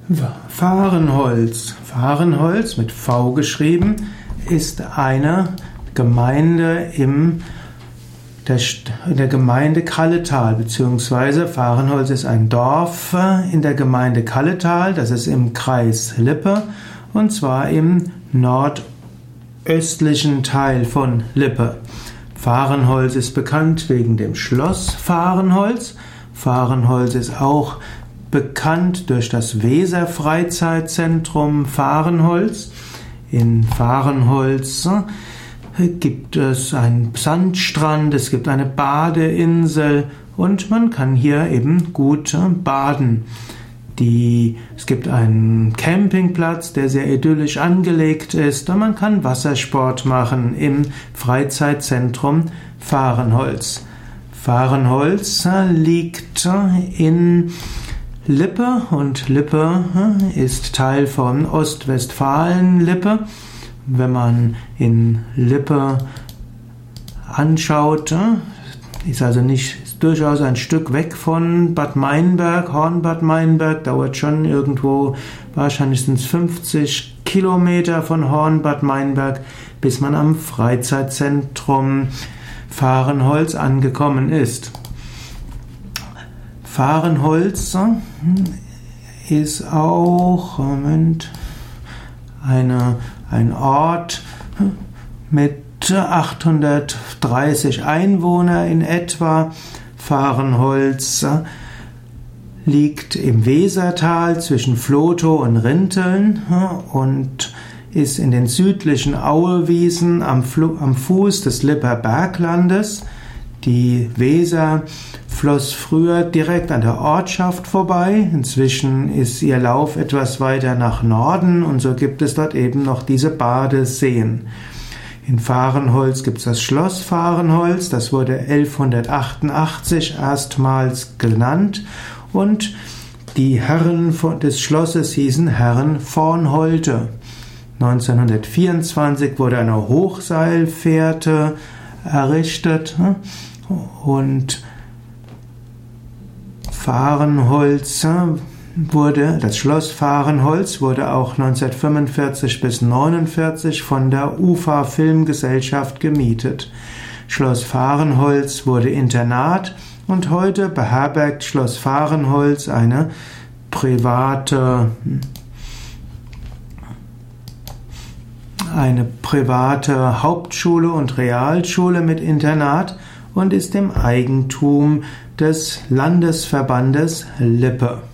Fahrenholz. Fahrenholz mit V geschrieben ist eine Gemeinde in der Gemeinde Kalletal, beziehungsweise Fahrenholz ist ein Dorf in der Gemeinde Kalletal, das ist im Kreis Lippe, und zwar im nordöstlichen Teil von Lippe. Fahrenholz ist bekannt wegen dem Schloss Fahrenholz. Fahrenholz ist auch bekannt durch das Weser-Freizeitzentrum Fahrenholz. In Fahrenholz gibt es einen Sandstrand, es gibt eine Badeinsel und man kann hier eben gut baden. Es gibt einen Campingplatz, der sehr idyllisch angelegt ist und man kann Wassersport machen im Freizeitzentrum Fahrenholz. Fahrenholz liegt in Lippe und Lippe ist Teil von Ostwestfalen-Lippe. Wenn man in Lippe anschaut, ist also durchaus ein Stück weg von Bad Meinberg. Hornbad Meinberg dauert schon irgendwo, wahrscheinlich sind es 50 Kilometer von Hornbad Meinberg, bis man am Freizeitzentrum Fahrenholz angekommen ist. Fahrenholz ist auch ein Ort mit 830 Einwohnern in etwa. Fahrenholz liegt im Wesertal zwischen Vlotho und Rinteln und ist in den südlichen Auewiesen am Fuß des Lipper Berglandes. Die Weser floss früher direkt an der Ortschaft vorbei. Inzwischen ist ihr Lauf etwas weiter nach Norden und so gibt es dort eben noch diese Badeseen. In Fahrenholz gibt es das Schloss Fahrenholz, das wurde 1188 erstmals genannt und die Herren des Schlosses hießen Herren Vornholte. 1924 wurde eine Hochseilfährte errichtet und das Schloss Fahrenholz wurde auch 1945 bis 1949 von der UFA Filmgesellschaft gemietet. Schloss Fahrenholz wurde Internat und heute beherbergt Schloss Fahrenholz eine private Hauptschule und Realschule mit Internat und ist im Eigentum des Landesverbandes Lippe.